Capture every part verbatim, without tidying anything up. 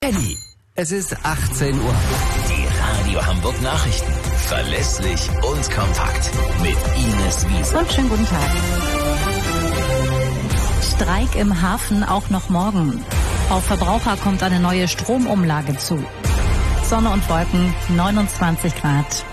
Eddie, es ist achtzehn Uhr. Die Radio Hamburg Nachrichten. Verlässlich und kompakt. Mit Ines Wiese. Und schönen guten Tag. Streik im Hafen auch noch morgen. Auf Verbraucher kommt eine neue Stromumlage zu. Sonne und Wolken, neunundzwanzig Grad.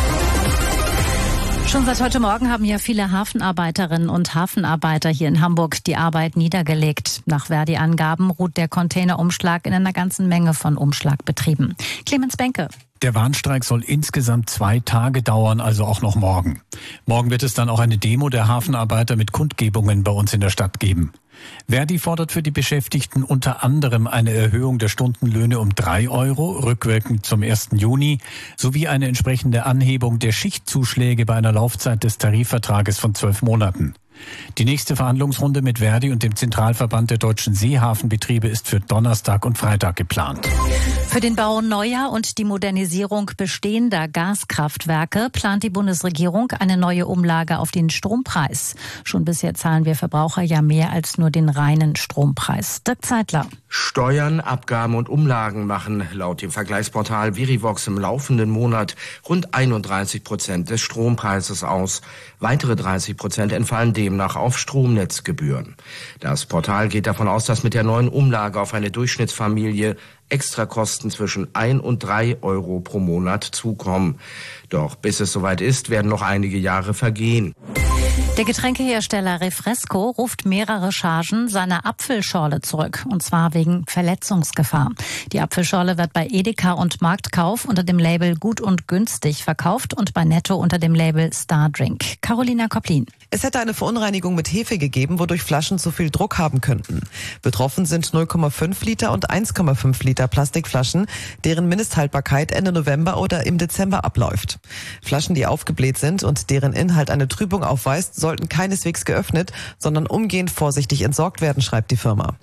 Schon seit heute Morgen haben ja viele Hafenarbeiterinnen und Hafenarbeiter hier in Hamburg die Arbeit niedergelegt. Nach Verdi-Angaben ruht der Containerumschlag in einer ganzen Menge von Umschlagbetrieben. Clemens Benke. Der Warnstreik soll insgesamt zwei Tage dauern, also auch noch morgen. Morgen wird es dann auch eine Demo der Hafenarbeiter mit Kundgebungen bei uns in der Stadt geben. Verdi fordert für die Beschäftigten unter anderem eine Erhöhung der Stundenlöhne um drei Euro, rückwirkend zum ersten Juni, sowie eine entsprechende Anhebung der Schichtzuschläge bei einer Laufzeit des Tarifvertrages von zwölf Monaten. Die nächste Verhandlungsrunde mit Verdi und dem Zentralverband der deutschen Seehafenbetriebe ist für Donnerstag und Freitag geplant. Für den Bau neuer und die Modernisierung bestehender Gaskraftwerke plant die Bundesregierung eine neue Umlage auf den Strompreis. Schon bisher zahlen wir Verbraucher ja mehr als nur den reinen Strompreis. Dirk Zeitler. Steuern, Abgaben und Umlagen machen laut dem Vergleichsportal Verivox im laufenden Monat rund einunddreißig Prozent des Strompreises aus. Weitere dreißig Prozent entfallen demnach auf Stromnetzgebühren. Das Portal geht davon aus, dass mit der neuen Umlage auf eine Durchschnittsfamilie Extrakosten zwischen ein und drei Euro pro Monat zukommen. Doch bis es soweit ist, werden noch einige Jahre vergehen. Der Getränkehersteller Refresco ruft mehrere Chargen seiner Apfelschorle zurück, und zwar wegen Verletzungsgefahr. Die Apfelschorle wird bei Edeka und Marktkauf unter dem Label Gut und Günstig verkauft und bei Netto unter dem Label Star Drink. Carolina Koplin. Es hätte eine Verunreinigung mit Hefe gegeben, wodurch Flaschen zu viel Druck haben könnten. Betroffen sind null Komma fünf Liter und eins Komma fünf Liter Plastikflaschen, deren Mindesthaltbarkeit Ende November oder im Dezember abläuft. Flaschen, die aufgebläht sind und deren Inhalt eine Trübung aufweist, sollten keineswegs geöffnet, sondern umgehend vorsichtig entsorgt werden, schreibt die Firma.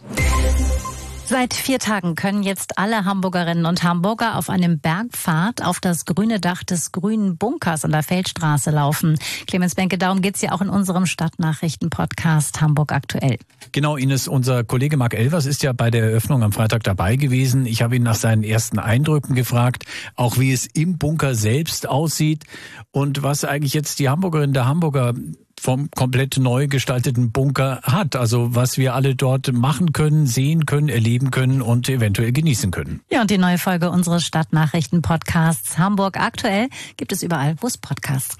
Seit vier Tagen können jetzt alle Hamburgerinnen und Hamburger auf einem Bergpfad auf das grüne Dach des Grünen Bunkers an der Feldstraße laufen. Clemens Benke, darum geht's ja auch in unserem Stadtnachrichten-Podcast Hamburg aktuell. Genau, Ines, unser Kollege Marc Elvers ist ja bei der Eröffnung am Freitag dabei gewesen. Ich habe ihn nach seinen ersten Eindrücken gefragt, auch wie es im Bunker selbst aussieht und was eigentlich jetzt die Hamburgerinnen der Hamburger vom komplett neu gestalteten Bunker hat. Also was wir alle dort machen können, sehen können, erleben können und eventuell genießen können. Ja, und die neue Folge unseres Stadtnachrichten-Podcasts Hamburg aktuell gibt es überall, wo es Podcasts gibt.